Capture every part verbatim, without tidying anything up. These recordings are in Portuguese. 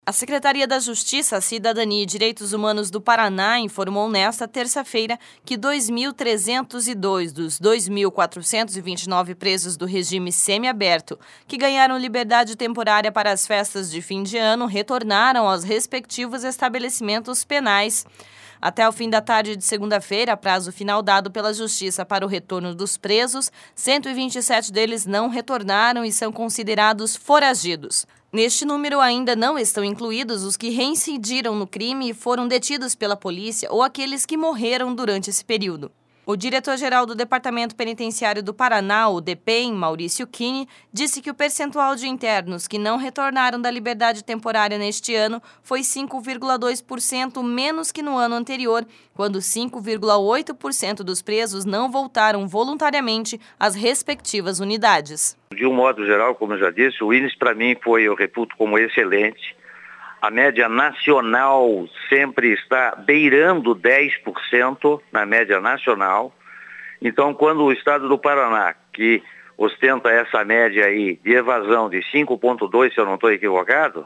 A Secretaria da Justiça, Cidadania e Direitos Humanos do Paraná informou nesta terça-feira que dois mil trezentos e dois dos dois mil quatrocentos e vinte e nove presos do regime semiaberto que ganharam liberdade temporária para as festas de fim de ano retornaram aos respectivos estabelecimentos penais. Até o fim da tarde de segunda-feira, prazo final dado pela Justiça para o retorno dos presos, cento e vinte e sete deles não retornaram e são considerados foragidos. Neste número ainda não estão incluídos os que reincidiram no crime e foram detidos pela polícia ou aqueles que morreram durante esse período. O diretor-geral do Departamento Penitenciário do Paraná, o DEPEN, Maurício Kini, disse que o percentual de internos que não retornaram da liberdade temporária neste ano foi cinco vírgula dois por cento menos que no ano anterior, quando cinco vírgula oito por cento dos presos não voltaram voluntariamente às respectivas unidades. De um modo geral, como eu já disse, o índice para mim foi, eu reputo como excelente. A média nacional sempre está beirando dez por cento na média nacional. Então, quando o estado do Paraná, que ostenta essa média aí de evasão de cinco vírgula dois, se eu não estou equivocado,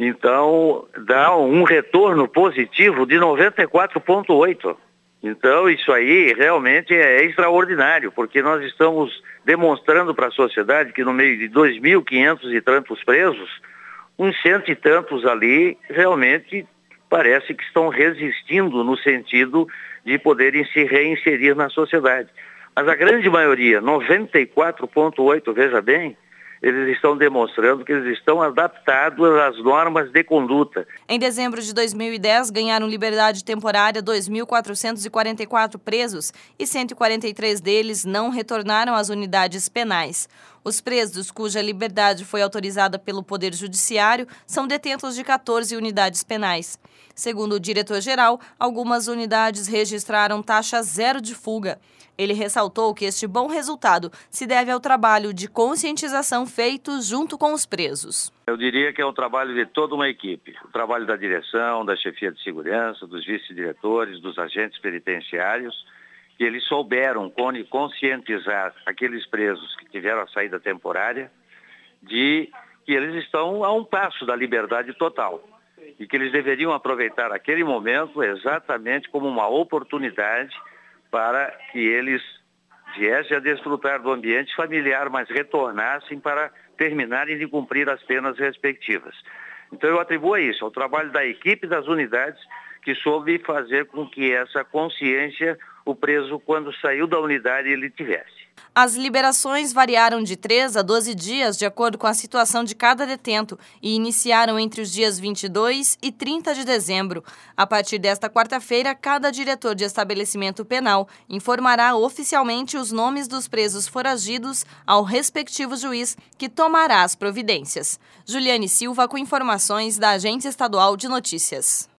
então dá um retorno positivo de noventa e quatro vírgula oito. Então, isso aí realmente é extraordinário, porque nós estamos demonstrando para a sociedade que no meio de dois mil e quinhentos e tantos presos, uns cento e tantos ali realmente parece que estão resistindo no sentido de poderem se reinserir na sociedade. Mas a grande maioria, noventa e quatro vírgula oito, veja bem, eles estão demonstrando que eles estão adaptados às normas de conduta. Em dezembro de dois mil e dez, ganharam liberdade temporária dois mil quatrocentos e quarenta e quatro presos e cento e quarenta e três deles não retornaram às unidades penais. Os presos cuja liberdade foi autorizada pelo Poder Judiciário são detentos de quatorze unidades penais. Segundo o diretor-geral, algumas unidades registraram taxa zero de fuga. Ele ressaltou que este bom resultado se deve ao trabalho de conscientização feito junto com os presos. Eu diria que é um trabalho de toda uma equipe. O trabalho da direção, da chefia de segurança, dos vice-diretores, dos agentes penitenciários, que eles souberam conscientizar aqueles presos que tiveram a saída temporária de que eles estão a um passo da liberdade total e que eles deveriam aproveitar aquele momento exatamente como uma oportunidade para que eles viessem a desfrutar do ambiente familiar, mas retornassem para terminarem de cumprir as penas respectivas. Então eu atribuo a isso, ao trabalho da equipe das unidades que soube fazer com que essa consciência o preso, quando saiu da unidade, ele tivesse. As liberações variaram de três a doze dias, de acordo com a situação de cada detento, e iniciaram entre os dias vinte e dois e trinta de dezembro. A partir desta quarta-feira, cada diretor de estabelecimento penal informará oficialmente os nomes dos presos foragidos ao respectivo juiz, que tomará as providências. Juliane Silva, com informações da Agência Estadual de Notícias.